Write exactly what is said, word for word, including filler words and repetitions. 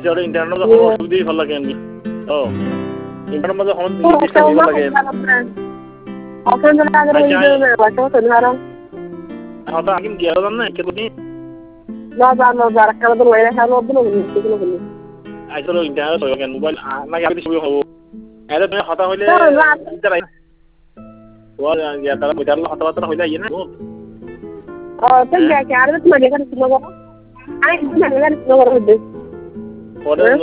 আইছে আৰু ইণ্টাৰনেটৰ সময় সুবিধা ভাল লাগে আমি অ ইণ্টাৰনেটৰ মাজে সময় ডিসকাস কৰিব লাগে অফলাইন জনা আগৰ ভিডিঅ বাটো তলহারা হতা আকিম কি আৰু জানা কেতনি না জানো যারা কাল তো ওই রাখা নতুন কিছু বলি আইছে ইণ্টারনেট হয় কেন মোবাইল না কি ছবি হবো এর তুমি হতা হইলে ইন্টার ওর ইয়া তারা মিটার হতা হতা হইলে ইয়ে না ও তো যা কি আর তো মানে করে ছিল গো আই মানে করে ছিল গো